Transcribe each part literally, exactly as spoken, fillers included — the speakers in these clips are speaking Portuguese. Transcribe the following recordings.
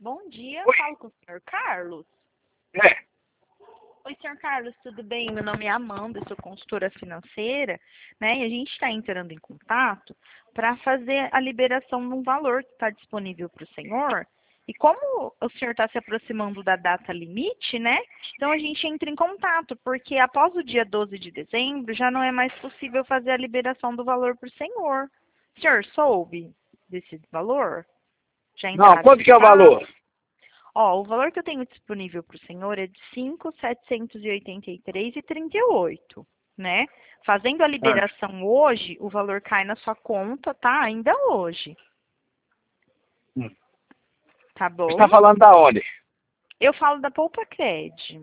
Bom dia, Oi. falo com o senhor Carlos. É. Oi, senhor Carlos, tudo bem? Meu nome é Amanda, eu sou consultora financeira, né? E a gente está entrando em contato para fazer a liberação de um valor que está disponível para o senhor. E como o senhor está se aproximando da data limite, né? Então a gente entra em contato, porque após o dia doze de dezembro já não é mais possível fazer a liberação do valor para o senhor. O senhor soube desse valor? Já Não, entraram em quanto que é o contato? valor? Ó, o valor que eu tenho disponível para o senhor é de cinco mil setecentos e oitenta e três reais e trinta e oito, né? Fazendo a Ah. liberação hoje, o valor cai na sua conta, tá? Ainda hoje, Hum. tá Você bom? está falando da onde? Eu falo da Poupa Cred,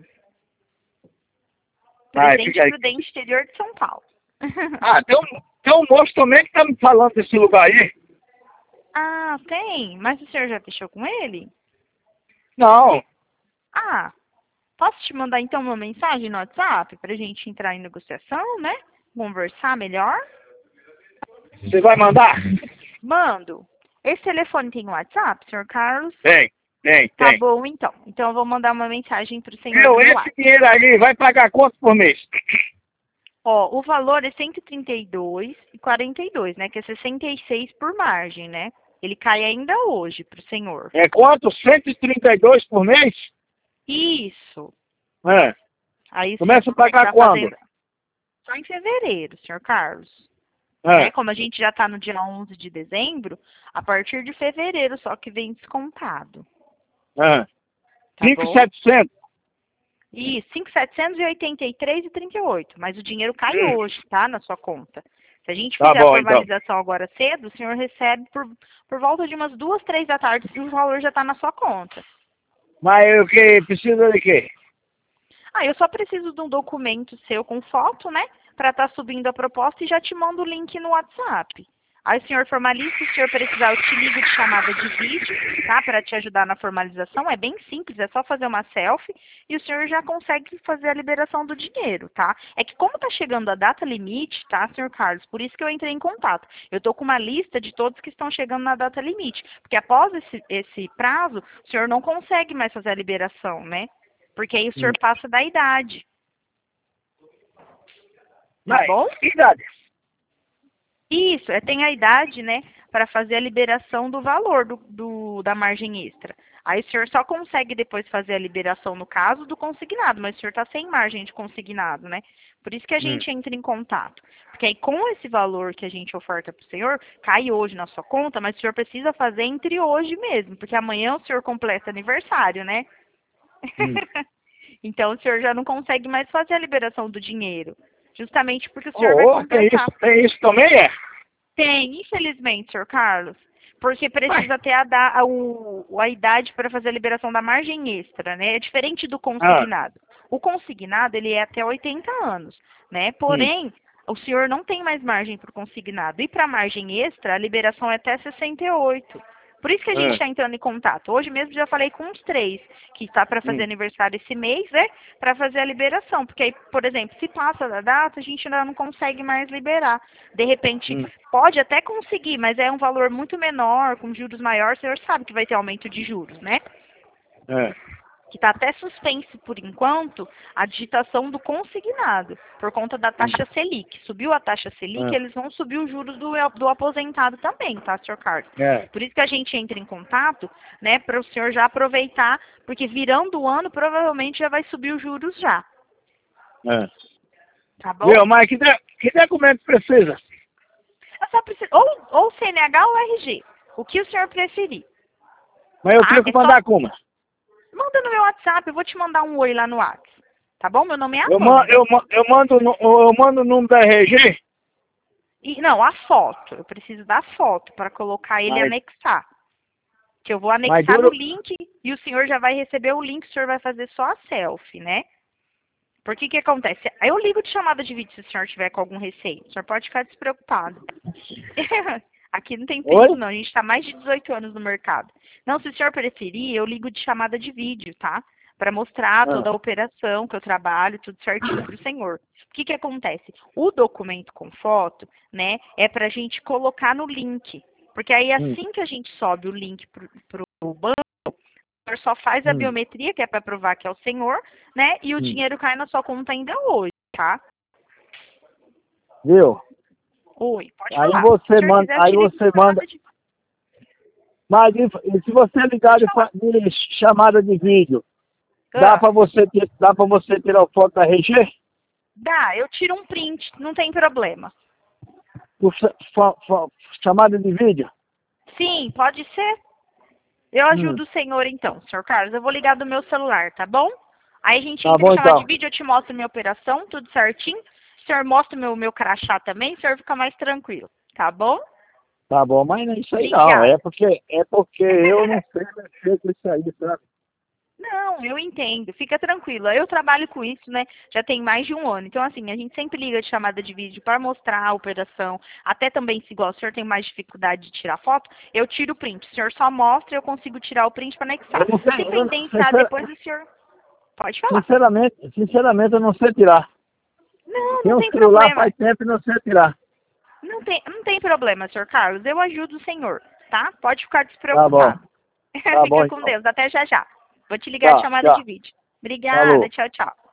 Ah, Presidente fica aí. Prudente, interior de São Paulo. Ah, tem um, tem um moço também que está me falando desse lugar aí. Ah, tem? Mas o senhor já fechou com ele? Não. Ah, posso te mandar então uma mensagem no WhatsApp para a gente entrar em negociação, né? Conversar melhor? Você vai mandar? Mando. Esse telefone tem WhatsApp, senhor Carlos? Tem, tem, Tá tem. bom, então. Então eu vou mandar uma mensagem para o senhor Meu, no esse WhatsApp. dinheiro aí vai pagar quanto por mês? Ó, o valor é cento e trinta e dois reais e quarenta e dois, né? Que é sessenta e seis por margem, né? Ele cai ainda hoje para o senhor. É quanto? cento e trinta e dois por mês? Isso. É. Aí o senhor Começa a consegue pagar estar quando? fazendo só em fevereiro, senhor Carlos. Né? É. Como a gente já está no dia onze de dezembro, a partir de fevereiro só que vem descontado. É. Tá cinco mil e bom? setecentos. Isso, cinco mil setecentos e oitenta e três reais e trinta e oito. Mas o dinheiro cai Hum. hoje, tá? Na sua conta. Se a gente Tá fizer a bom, então. formalização agora cedo, o senhor recebe por, por volta de umas duas, três da tarde e o valor já está na sua conta. Mas o que? Precisa de quê? Ah, eu só preciso de um documento seu com foto, né? Para estar subindo a proposta e já te mando o link no WhatsApp. Aí o senhor formaliza, se o senhor precisar, eu te ligo de chamada de vídeo, tá? Para te ajudar na formalização. É bem simples, é só fazer uma selfie e o senhor já consegue fazer a liberação do dinheiro, tá? É que como tá chegando a data limite, tá, senhor Carlos? Por isso que eu entrei em contato. Eu tô com uma lista de todos que estão chegando na data limite. Porque após esse, esse prazo, o senhor não consegue mais fazer a liberação, né? Porque aí o Hum. senhor passa da idade. Tá Mas, bom? que idade? Isso, é, tem a idade, né, para fazer a liberação do valor do, do- da margem extra. Aí o senhor só consegue depois fazer a liberação no caso do consignado, mas o senhor está sem margem de consignado, né? Por isso que a Hum. gente entra em contato. Porque aí com esse valor que a gente oferta para o senhor, cai hoje na sua conta, mas o senhor precisa fazer entre hoje mesmo, porque amanhã o senhor completa aniversário, né? Hum. Então o senhor já não consegue mais fazer a liberação do dinheiro. Justamente porque o senhor vai Oh, oh, tem completar. isso, tem isso também, é? Tem, infelizmente, senhor Carlos. Porque Mas, precisa ter a, da- a, o- a idade para fazer a liberação da margem extra, né? É diferente do ah, consignado. O consignado, ele é até oitenta anos, né? hum, Porém, o senhor não tem mais margem para o consignado. E para a margem extra, a liberação é até sessenta e oito. Por isso que a gente ah, está entrando em contato. Hoje mesmo já falei com uns três que está para fazer hum, aniversário esse mês, né? Para fazer a liberação. Porque aí, por exemplo, se passa da data, a gente ainda não consegue mais liberar. De repente, hum, pode até conseguir, mas é um valor muito menor, com juros maiores, o senhor sabe que vai ter aumento de juros, né? é, Que está até suspenso, por enquanto, a digitação do consignado, por conta da hum, taxa Selic. Subiu a taxa Selic, ah, eles vão subir os juros do, do aposentado também, tá, senhor Carlos? é, Por isso que a gente entra em contato, né, para o senhor já aproveitar, porque virando o ano, provavelmente já vai subir os juros já, é. tá bom? Viu, mas que, de- que documento precisa? Eu só preciso, ou, ou C N H ou R G, o que o senhor preferir, Mas eu tá? tenho que É só mandar como? manda no meu WhatsApp, eu vou te mandar um oi lá no WhatsApp. Tá bom? Meu nome é Eu, ma Amanda. eu, ma eu, mando, no- eu mando o número da R G? E, não, a foto. Eu preciso da foto para colocar ele e Mas, anexar. Que eu vou mas anexar no duro. link e o senhor já vai receber o link, o senhor vai fazer só a selfie, né? Porque que acontece? Aí eu ligo de chamada de vídeo se o senhor tiver com algum receio. O senhor pode ficar despreocupado. Aqui não tem Oi? perigo, não. A gente está mais de dezoito anos no mercado. Não, se o senhor preferir, eu ligo de chamada de vídeo, tá? Para mostrar Ah, toda a operação que eu trabalho, tudo certinho para o senhor. O que que acontece? O documento com foto, né, é para a gente colocar no link. Porque aí hum, assim que a gente sobe o link para o banco, senhor só faz a Hum. biometria, que é para provar que é o senhor, né? E o Hum. dinheiro cai na sua conta ainda hoje, tá? Viu? Oi, pode Aí falar. você Se o senhor manda, quiser, eu aí te ligo você por manda. chamada de- Mas e, e se você ligar de, Pode fa- de chamada de vídeo, dá Ah, para você ter, dá para você tirar o foto da R G? dá, eu tiro um print, não tem problema. Por cha- fa- fa- chamada de vídeo? Sim, pode ser. Eu Hum. ajudo o senhor então, senhor Carlos. Eu vou ligar do meu celular, tá bom? Aí a gente Tá entra bom, em chamada então. de vídeo, eu te mostro minha operação, tudo certinho. O senhor mostra o meu, meu crachá também, o senhor fica mais tranquilo, tá bom? Tá bom, mas não é isso aí não. Obrigada. É porque, é porque eu não sei mexer com isso aí, sabe? Não, eu entendo. Fica tranquila. Eu trabalho com isso, né? Já tem mais de um ano. Então, assim, a gente sempre liga de chamada de vídeo para mostrar a operação. Até também, se igual o senhor tem mais dificuldade de tirar foto, eu tiro o print. O senhor só mostra e eu consigo tirar o print para anexar. Eu não sei, Se eu não- pendenciar sincer- depois, o senhor pode falar. sinceramente, sinceramente eu não sei tirar. Não, Tem não um tem celular problema. faz tempo e não sei tirar. Não tem, não tem problema, senhor Carlos. Eu ajudo o senhor, tá? Pode ficar Tá despreocupado. bom. Tá Fica bom, com então. Deus. Até já já. Vou te ligar de Tá, chamada tchau. de vídeo. Obrigada. Falou. Tchau, tchau.